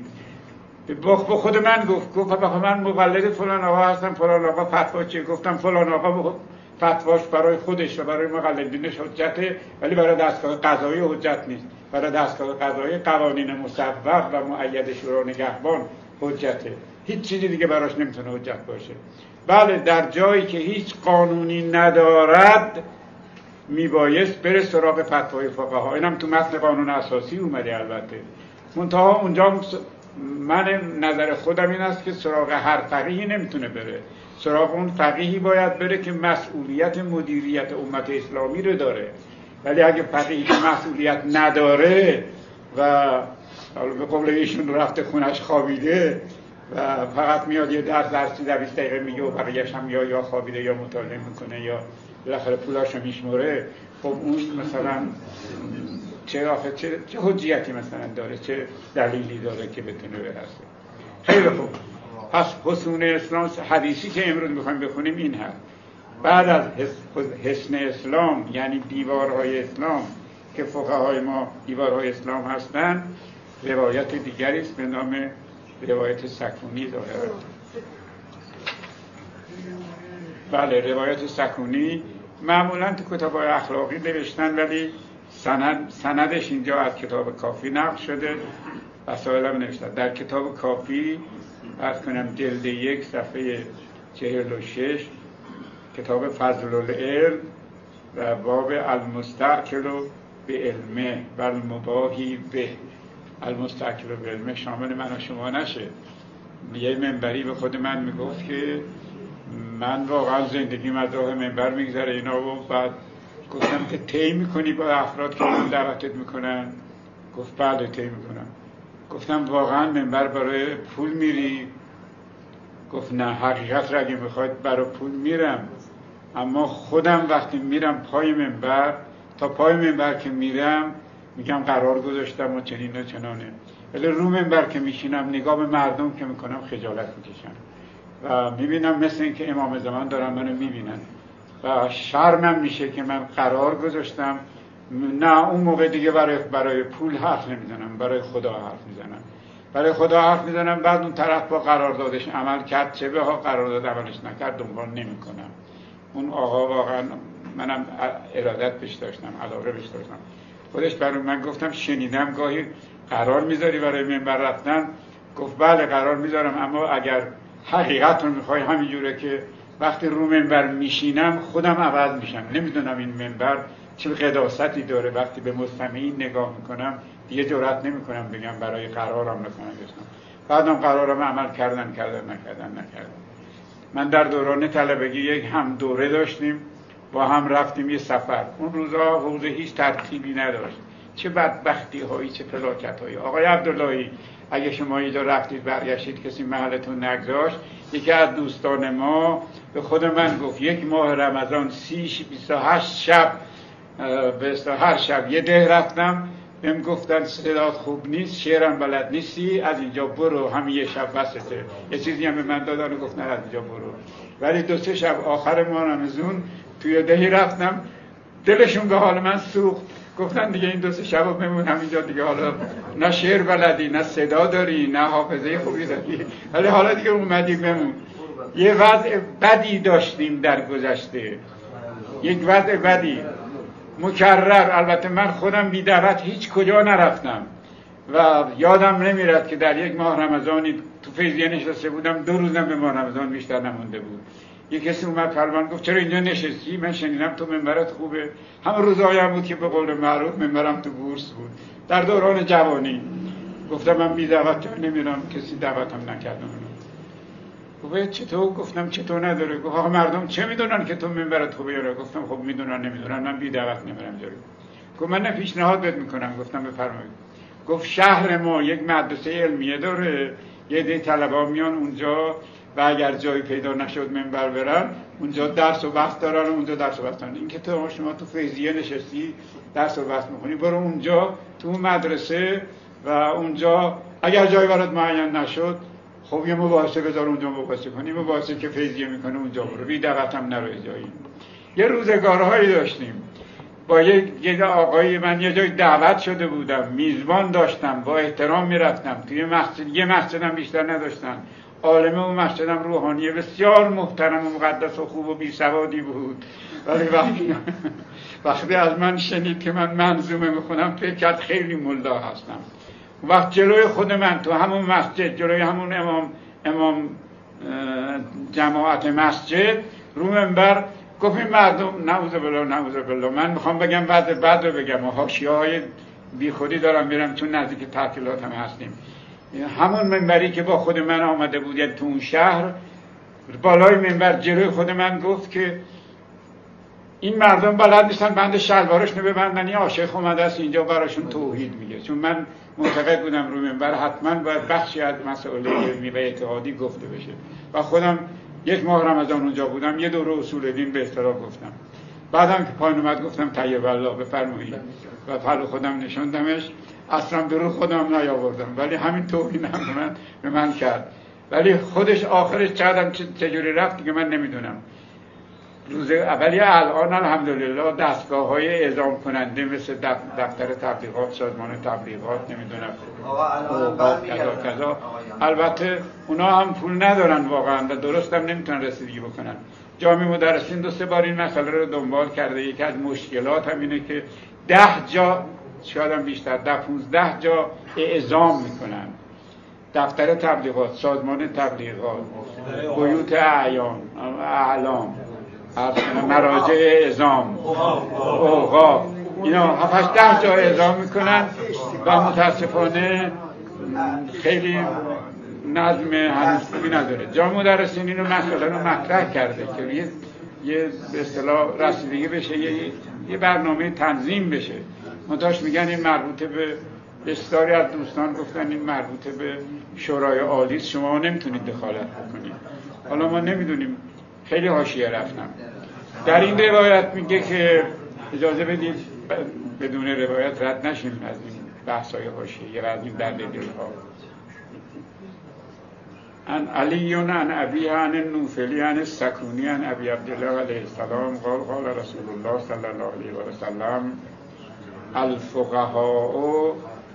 به خود من گفت من مقلد فلان آقا هستم، فلان آقا فتوا چیه؟ گفتم فلان آقا فتواش برای خودش و برای مقلدینش حجته، ولی برای دستگاه قضایی حجت نیست. برای دستگاه قضایی قوانین مسبب و مؤید شورا نگهبان حجته، هیچ چیزی دیگه براش نمیتونه حجت باشه. بله در جایی که هیچ قانونی ندارد میبایست بره سراغ فتوای فقها. اینم تو متن قانون اساسی اومده البته. منتها اونجا من نظر خودم این است که سراغ هر فقیهی نمیتونه بره، سراغ اون فقیهی باید بره که مسئولیت مدیریت امت اسلامی رو داره. ولی اگه فقیهی که مسئولیت نداره و به قول ایشون رفته خونش خوابیده و فقط میاد یه درس 20 دقیقه میگه و بقیه‌اش هم یا خوابیده یا مطالعه میکنه یا بالاخره پولاشو میشموره، خب اون مثلا چه حجیتی مثلا داره، چه دلیلی داره که بتونه برسه؟ خیلی خوب. پس حصون اسلام حدیثی که امروز میخوایم بخونیم این هست. بعد از حصن اسلام یعنی دیوارهای اسلام که فقهای ما دیوارهای اسلام هستند، روایت دیگری است به نام روایت سکونی ظاهرا. بله روایت سکونی معمولا تو کتاب‌های اخلاقی نوشتن ولی سندش اینجا از کتاب کافی نقل شده، وسائل هم نوشتن. در کتاب کافی عرض کنم جلد 1 صفحه 46 کتاب فضل العلم و باب المستعکل به علمه و المباهی به. المستعکل به علمه شامل من و شما نشه. یه منبری به خود من میگفت که من واقعا زندگیم از راه منبر میگذره اینا، و بعد گفتم که طی میکنی با افراد که من دعوتت میکنن؟ گفت بله طی میکنم. گفتم واقعا منبر برای پول میری؟ گفت نه، حقیقت را اگه میخواید برای پول میرم، اما خودم وقتی میرم پای منبر، تا پای منبر که میرم میگم قرار گذاشتم و چنین و چنانه، ولی رو منبر که میشینم نگاه به مردم که میکنم خجالت میکشم و میبینم مثل این که امام زمان دارن منو میبینن و شرمم میشه که من قرار گذاشتم. نه اون موقع دیگه برای پول حرف نمیزنم، برای خدا حرف میزنم، برای خدا حرف میزنم. بعد اون طرف با قراردادش عمل کرد چه به ها، قرارداد عملش نکرد دنبال نمیکنم. اون آقا واقعا منم ارادت بهش داشتم، علاقه بهش داشتم. خودش برای من گفتم شنیدم گاهی قرار میذاری برای منبر رفتن. گفت بله قرار میذارم، اما اگر حقیقت رو میخوای همینجوره که وقتی رو منبر میشینم خودم عوض میشم. نمیدونم این منبر چه قداستی داره، وقتی به مستمعین نگاه میکنم دیگه جرئت نمیکنم بگم برای قرارم نکنم. بعدم قرارم عمل کردن نکردن. من در دوران طلبگی یک هم دوره داشتیم، با هم رفتیم یه سفر. اون روزا حوزه هیچ ترتیبی نداشت، چه بدبختی هایی چه فلاکت هایی. آقای عبداللهی اگه شما اینجا رفتید برگشتید کسی محلتون نگذاشت، یکی از دوستان ما به خود من گفت یک ماه رمضان 28 شب به هر شب یه ده رفتم، بهم گفتن صدات خوب نیست، شعرم بلد نیستی، از اینجا برو، همین یه شب بسته. یه چیزی هم به من دادن و گفتن از اینجا برو. ولی 2-3 شب آخر ماه رمضان توی دهی رفتم، دلشون به حال من سوخت. گفتن دیگه این 2-3 شب بمون همینجا دیگه، حالا نه شعر بلدی نه صدا داری نه حافظه خوبی داری، ولی حالا دیگه اومدی بمون. یه وضع بدی داشتیم در گذشته، یک وضع بدی مکرر. البته من خودم بی دعوت هیچ کجا نرفتم و یادم نمیرد که در یک ماه رمضانی تو فیضیه نشسته بودم 2 روزم به ماه رمضان بیشتر نمونده بود. یک کسی اومد پروان گفت چرا اینجا نشستی؟ من شنیدم تو منبرت خوبه. همه روزایم بود که به قول معروف منبرم تو بورس بود در دوران جوانی. گفتم من بی دعوت نمیرم، کسی دعوتم نکردم. گفت چطور؟ گفتم چطور نداره؟ گفت آقا مردم چه میدونن که تو منبرت خوبه یا نه؟ گفتم خب میدونن نمیدونن، من بی دعوت نمیرم جایی. گفت من پیشنهاد بهت میکنم. گفتم بفرمایید. گفت شهر ما یک مدرسه علمیه داره، یه عده طلبا میان اونجا و اگر جایی پیدا نشد منبر برن اونجا درس و بحث دارن، اونجا درس و بحث دارن. این که شما تو فیضیه نشستی درس و بحث میکنی، برو اونجا تو مدرسه و اونجا اگر جایی برات معین نشد خب یه مباحثه بذار اونجا مباحثه کنی، مباحثه که فیضیه میکنه اونجا برو، بی دعوت هم نرو جایی. یه روزگارهایی داشتیم با یک آقایی، من یه جای دعوت شده بودم، میزبان داشتم، با احترام میرفتم توی مسجد، یه مسجدم بیشتر نداشتن. عالم اون مسجدم روحانی بسیار محترم و مقدس و خوب و بی سوادی بود، ولی وقتی از من شنید که من منظومه میخونم فکر کرد خیلی ملا هستم. وقت جلوی خود من تو همون مسجد، جلوی همون امام جماعت مسجد رو منبر گفت این مردم نعوذ بالله من میخوام بگم بعد رو بگم و حاشیه‌های بی خودی دارم میرم چون نزدیک تعطیلات هم هستیم. همون منبری که با خود من آمده بود یعنی تو اون شهر، بالای منبر جلوی خود من گفت که این مردم بلد نیستن بند شلوارشون ببندن، این عاشق اومده است اینجا براشون توحید میگه. چون من معتقد بودم رو منبر حتما باید بخشی از مسائل علمی و اعتقادی گفته بشه و خودم یک ماه رمضان اونجا بودم، یه دوره اصول دین به اصطلاح گفتم. بعدم که پایین اومد گفتم طیب الله بفرمایید و پلو خودم نشوندمش. اصلا درو خودم نیاوردم ولی همین توهین هم به من کرد، ولی خودش آخرش چجوری رفت که من نمیدونم. روز اولی الان الحمدلله دستگاه‌های اعزام کننده مثل دفتر تبلیغات، سازمان تبلیغات، نمیدونم کذا. البته اونا هم پول ندارن واقعا و درست هم نمیتونن رسیدگی بکنن. جامعه مدرسین 2-3 بار این مسئله رو دنبال کرده. یکی از مشکلات هم اینه که 10 جا شاید هم بیشتر 10-15 جا اعزام میکنن. دفتر تبلیغات، سازمان تبلیغات، بیوت اعیان، اعلام، مراجع اعزام، اوقاف، اینا 7-10 جا اعزام میکنن و متاسفانه خیلی نظم هنوز خوبی نداره. جامعه مدرسین اینو مسئله رو مطرح کرده که یه به اصطلاح رسیدگی بشه، یه برنامه تنظیم بشه. منتهاش میگن این مربوط به بسیاری از دوستان گفتن این مربوط به شورای عالی است، شما نمیتونید دخالت بکنید. حالا ما نمیدونیم، خیلی حاشیه رفتم. در این روایت میگه که اجازه بدید بدون روایت رد نشیم از این بحث‌های حاشیه‌ای و از این درد دل‌ها. عن علی عن ابی عن النوفلی عن السکونی عن ابی عبدالله علیه السلام قال قال رسول الله صلی الله علیه و سلم الفقهاء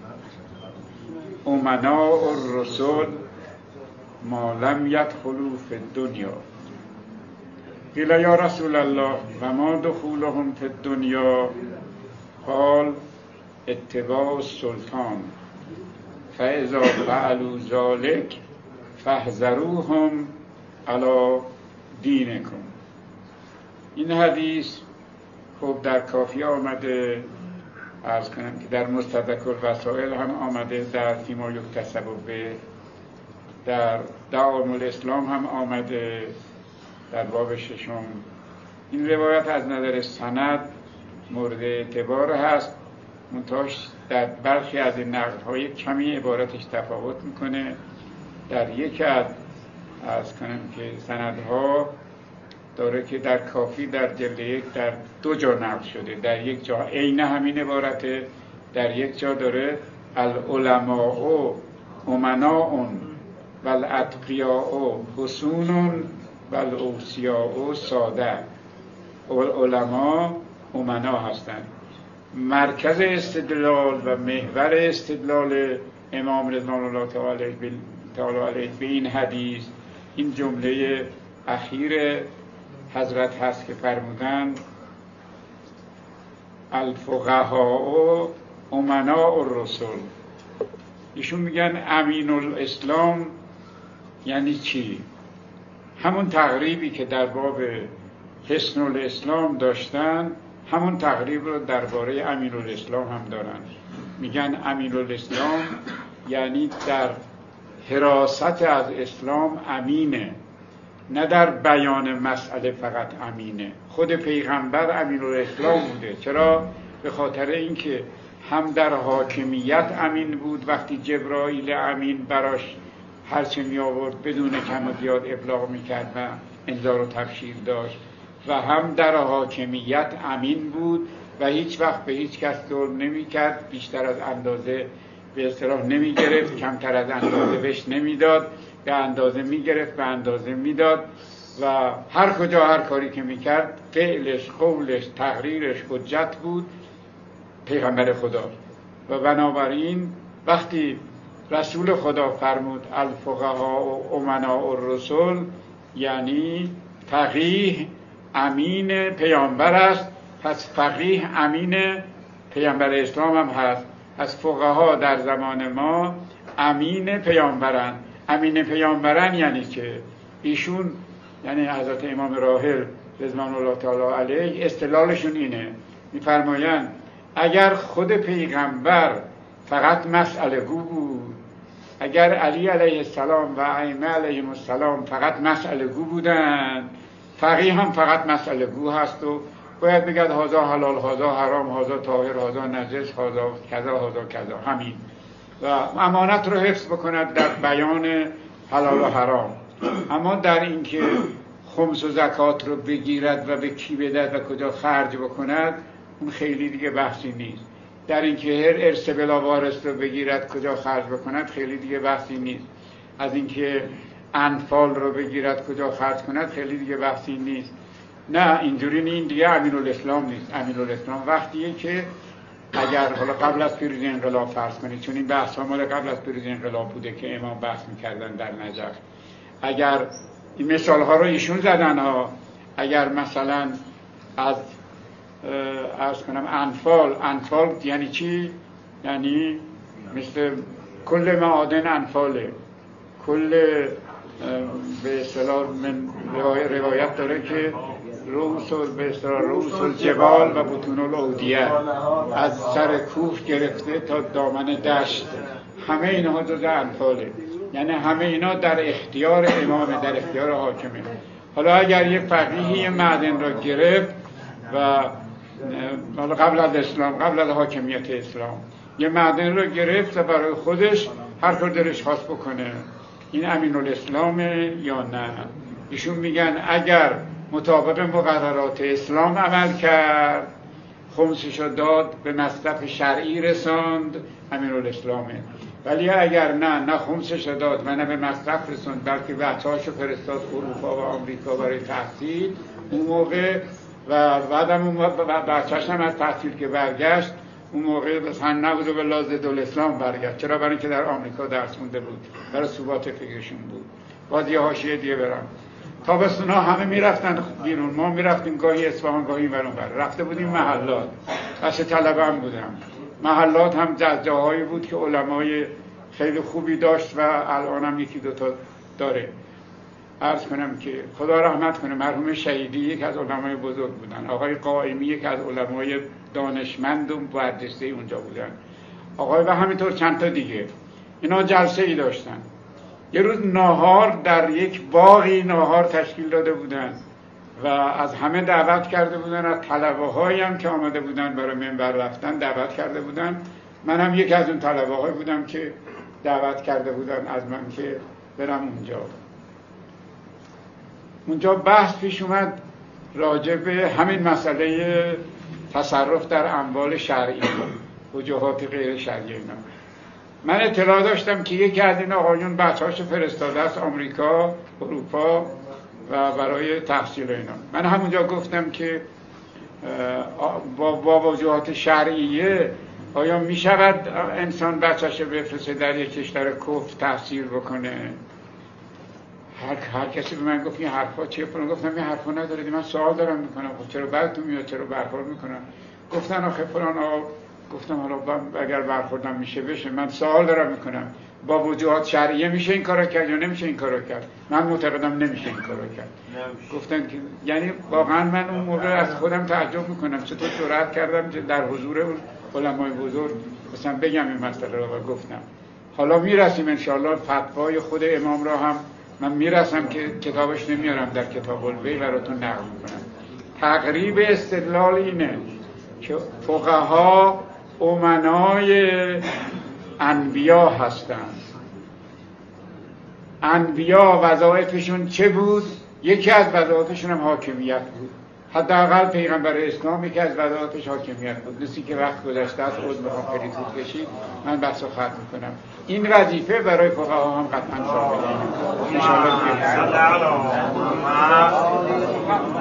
امناء الرسل ما لم يدخلوا في الدنيا. قیل یا رسول الله و ما دخولهم فی الدنیا؟ قال اتباع السلطان فاذا فعلوا ذلك فاحذروهم علی دینکم. این حدیث خب در کافی آمده، عرض کنم که در مستدرک الوسائل هم آمده، در فیما یکتسب به، در دعائم الاسلام هم آمده در باب 6. این روایت از نظر سند مورد اعتبار هست، منتهاش در برخی از این نقل‌های کمی عبارتش تفاوت میکنه. در یک از کنم که سندها داره که در کافی در جلد 1 در 2 جا نقل شده، در یک جا عین همین عبارته، در یک جا داره العلماء امناء والاتقیاء حسون والاوصیاء ساده. علما امنا هستند. مرکز استدلال و محور استدلال امام رضوان الله تعالی علیه به این حدیث این جمله اخیر حضرت هست که فرمودن الفقهاء امناء الرسل. ایشون میگن امین الاسلام یعنی چی؟ همون تقریبی که در باب حسن الاسلام داشتن، همون تقریب رو درباره امین الاسلام هم دارن. میگن امین الاسلام یعنی در حراست از اسلام امینه، نه در بیان مسئله فقط امینه. خود پیغمبر امین الاسلام بوده. چرا؟ به خاطر اینکه هم در حاکمیت امین بود، وقتی جبرائیل امین براش هرچه می آورد بدون کم و زیاد ابلاغ میکرد و انذار و تبشیر داشت، و هم در حاکمیت امین بود و هیچ وقت به هیچ کس ظلم نمیکرد، بیشتر از اندازه به اصطلاح نمیگرفت، کمتر از اندازه بهش نمیداد، به اندازه میگرفت، به اندازه میداد و هر کجا هر کاری که میکرد فعلش، قولش، تقریرش حجت بود، پیغمبر خدا. و بنابراین وقتی رسول خدا فرمود الفقهاء امناء الرسل، یعنی فقیه امین پیامبر است، پس فقیه امین پیامبر اسلام هم هست. از فقها در زمان ما امین پیامبرن. امین پیامبرن یعنی که ایشون، یعنی حضرت امام راحل رضوان الله تعالی علیه، استدلالشون اینه، میفرمایند اگر خود پیغمبر فقط مسئله گو بود، اگر علی علیه السلام و ائمه علیهم السلام فقط مسئله گو بودند، فقیه هم فقط مسئله گو هست و باید بگد هذا حلال، هذا حرام، هذا طاهر، هذا نجس، هذا کذا، هذا کذا، همین، و امانت رو حفظ بکند در بیان حلال و حرام. اما در اینکه خمس و زکات رو بگیرد و به کی بدهد و کجا خرج بکند، اون خیلی دیگه بحثی نیست. در اینکه هر ارث بلا وارث رو بگیرد کجا خرج بکند، خیلی دیگه بحثی نیست. از اینکه انفال رو بگیرد کجا خرج کند، خیلی دیگه بحثی نیست. نه، اینجوری نیست، این دیگه امین الاسلام نیست. امین الاسلام وقتیه که اگر حالا قبل از پیروزی انقلاب فرض کنید، چون این بحث ها مال قبل از پیروزی انقلاب بوده که امام بحث میکردن در نجف، اگر این مثال ها رو ایشون زدن ها، اگر مثلا از عرض کنم انفال یعنی چی؟ یعنی مثل کل معادن انفاله، کل به اصطلاح من روایت داره که رؤوس الجبال و بطون الاودیه، از سر کوه گرفته تا دامن دشت، همه اینها جز انفاله، یعنی همه اینا در اختیار امامه، در اختیار حاکمه. حالا اگر یه فقیهی معدن را گرفت و قبل از اسلام، قبل از حاکمیت اسلام یه معدن رو گرفت و برای خودش هر کار دلش خواست بکنه. این امین الاسلامه یا نه؟ ایشون میگن اگر مطابق مقررات اسلام عمل کرد، خمسشو داد، به مصرف شرعی رساند، امین الاسلامه. ولی اگر نه خمسشو داد و نه به مصرف رساند، بلکه بچه‌هاشو فرستاد اروپا و آمریکا برای تحصیل، اون موقع و بعدم اون بچه‌اش هم از تحصیل که برگشت، اون موقع مثلا نبود و به لازد الاسلام برگشت. چرا؟ برای اینکه در آمریکا درس خونده بود، برای ثبات فکرشون بود. باز یه حاشیه دیگه برم. تابستونا همه میرفتن بیرون، ما میرفتیم گاهی اصفهان گاهی برانور، رفته بودیم محلات، بچه طلبه هم بودم. محلات هم جاهایی بود که علمای خیلی خوبی داشت و الان هم یکی دوتا داره. عرض کنم که خدا رحمت کنه مرحوم شهیدی یک از علمای بزرگ بودن، آقای قائمی یک از علمای دانشمند و برجسته اونجا بودن، آقای و همینطور چند تا دیگه. اینا جلسه ای داشتن. یه روز ناهار در یک باغی ناهار تشکیل داده بودن و از همه دعوت کرده بودن، از طلبه هایی هم که آمده بودن برای منبر رفتن دعوت کرده بودن. من هم یک از اون طلبه های بودم که دعوت کرده بودن از من که برم اونجا بحث پیش اومد راجع به همین مسئله تصرف در اموال شرعی، وجوهات غیر شرعی اینا. من اطلاع داشتم که یکی از این آقایون بچه‌هاش فرستاده است آمریکا، اروپا و برای تحصیل اینا. من همونجا گفتم که با وجوهات شرعیه آیا می شود انسان بچه‌ش بفرسته در یک کشور کفر تحصیل بکنه؟ هر کسی به من گفت این حرفا چیه؟ گفتم این حرفا ندارید. من سوال دارم میکنم، خب چرا بعدتون میاد، چرا برخورد میکنم؟ گفتن آخه فلان آقا. گفتم حالا اگر برخوردم میشه بشه، من سوال دارم میکنم با وجوهات شرعیه میشه این کارو کرد یا نمیشه این کارو کرد؟ من معتقدم نمیشه این کارو کرد. گفتن که یعنی واقعا من اون موقع از خودم تعجب میکنم چطور جرأت کردم که در حضور اون علمای بزرگ مثلا بگم این مسئله رو. و گفتم حالا میرسیم انشاءالله فتوای خود امام را هم من میرسم که کتابش نمیارم، در کتاب البی براتون نقل میکنم. تقریب استدلال اینه که فقها امنای انبیا هستند. انبیا وظایفشون چه بود؟ یکی از وظایفشون هم حاکمیت بود. حداقل پیغمبر اسلام یکی از وظایفش حاکمیت بود. نسی که وقت گذشته است، عذر میخوام خیلی طول کشید، من بحثو ختم میکنم. این وظیفه برای فقها هم قطعا ثابته. ان شاء الله